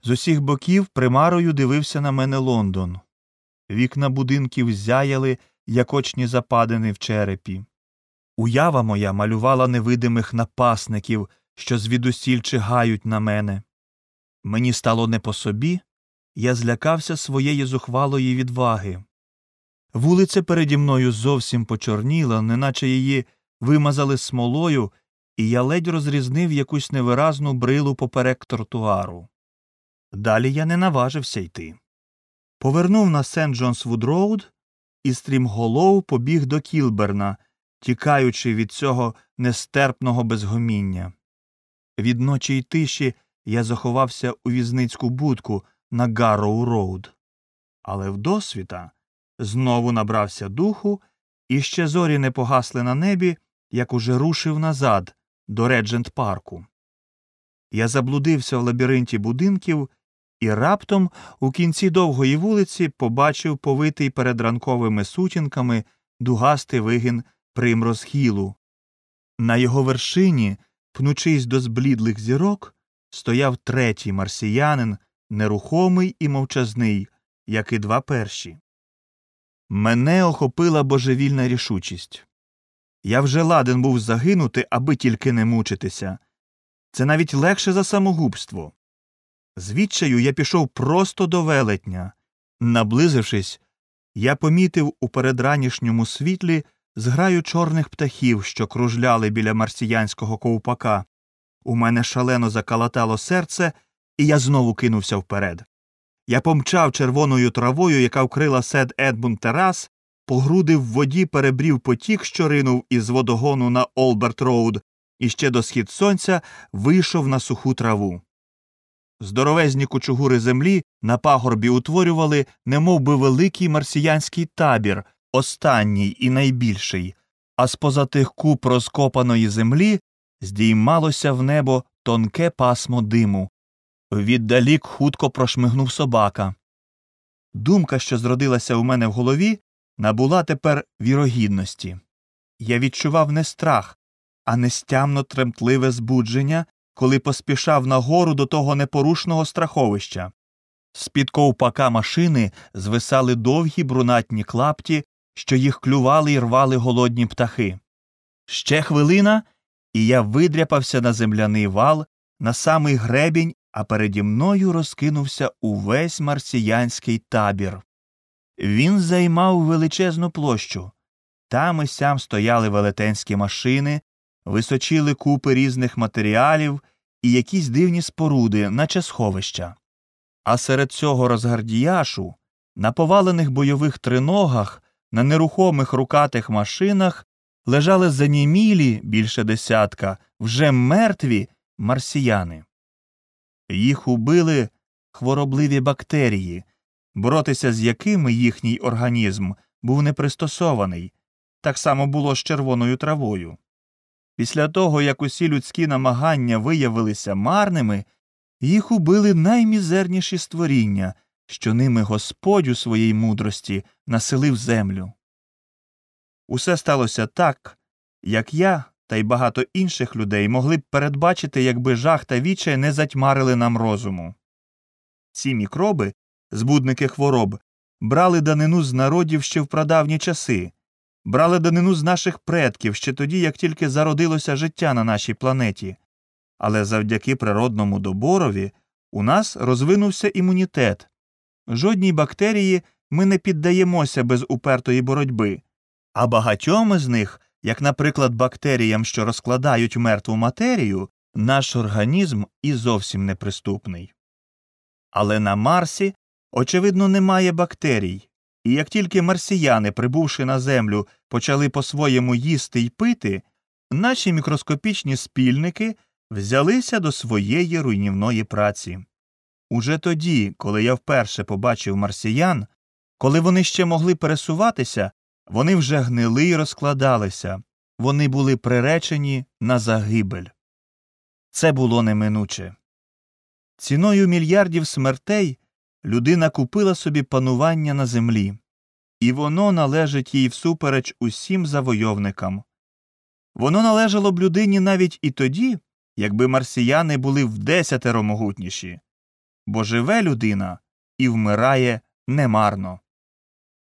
З усіх боків примарою дивився на мене Лондон. Вікна будинків зяяли, як очні западини в черепі. Уява моя малювала невидимих напасників, що звідусіль чигають на мене. Мені стало не по собі, я злякався своєї зухвалої відваги. Вулиця переді мною зовсім почорніла, неначе її вимазали смолою, і я ледь розрізнив якусь невиразну брилу поперек тротуару. Далі я не наважився йти. Повернув на Сент-Джонс-Вуд-Роуд і стрімголов побіг до Кілберна, тікаючи від цього нестерпного безгоміння. Від ночі й тиші я заховався у в'язницьку будку на Гарроу-Роуд. Але вдосвіта знову набрався духу, і ще зорі не погасли на небі, як уже рушив назад, до Реджент-парку. Я заблудився в лабіринті будинків і раптом у кінці довгої вулиці побачив повитий перед ранковими сутінками дугастий вигін Примроз-Хілу. На його вершині, пнучись до зблідлих зірок, стояв третій марсіянин, нерухомий і мовчазний, як і два перші. Мене охопила божевільна рішучість. Я вже ладен був загинути, аби тільки не мучитися. Це навіть легше за самогубство. З відчаю я пішов просто до велетня. Наблизившись, я помітив у передранішньому світлі зграю чорних птахів, що кружляли біля марсіянського ковпака. У мене шалено закалатало серце, і я знову кинувся вперед. Я помчав червоною травою, яка вкрила Сент-Едмунд-Терас, по груди в воді перебрів потік, що ринув із водогону на Олберт-Роуд, і ще до схід сонця вийшов на суху траву. Здоровезні кучугури землі на пагорбі утворювали немовби великий марсіянський табір, останній і найбільший, а з-поза тих куп розкопаної землі здіймалося в небо тонке пасмо диму. Віддалік хутко прошмигнув собака. Думка, що зродилася у мене в голові, набула тепер вірогідності. Я відчував не страх, а нестямно тремтливе збудження, коли поспішав нагору до того непорушного страховища. З-під ковпака машини звисали довгі брунатні клапті, що їх клювали й рвали голодні птахи. Ще хвилина, і я видряпався на земляний вал, на самий гребінь, а переді мною розкинувся увесь марсіянський табір. Він займав величезну площу. Там і сям стояли велетенські машини, височили купи різних матеріалів і якісь дивні споруди, наче сховища. А серед цього розгардіяшу, на повалених бойових триногах, на нерухомих рукатих машинах лежали занімілі, більше десятка, вже мертві марсіяни. Їх убили хворобливі бактерії, боротися з якими їхній організм був непристосований. Так само було з червоною травою. Після того, як усі людські намагання виявилися марними, їх убили наймізерніші створіння, що ними Господь у своїй мудрості населив землю. Усе сталося так, як я та й багато інших людей могли б передбачити, якби жах та відчай не затьмарили нам розуму. Ці мікроби, збудники хвороб, брали данину з народів ще в прадавні часи, брали данину з наших предків ще тоді, як тільки зародилося життя на нашій планеті. Але завдяки природному доборові у нас розвинувся імунітет. Жодній бактерії ми не піддаємося без упертої боротьби, а багатьом із них, як, наприклад, бактеріям, що розкладають мертву матерію, наш організм і зовсім неприступний. Але на Марсі, очевидно, немає бактерій, і як тільки марсіяни, прибувши на Землю, почали по-своєму їсти й пити, наші мікроскопічні спільники взялися до своєї руйнівної праці. Уже тоді, коли я вперше побачив марсіян, коли вони ще могли пересуватися, вони вже гнили й розкладалися, вони були приречені на загибель. Це було неминуче. Ціною мільярдів смертей людина купила собі панування на землі, і воно належить їй всупереч усім завойовникам. Воно належало б людині навіть і тоді, якби марсіяни були вдесятеро могутніші. бо живе людина і вмирає немарно.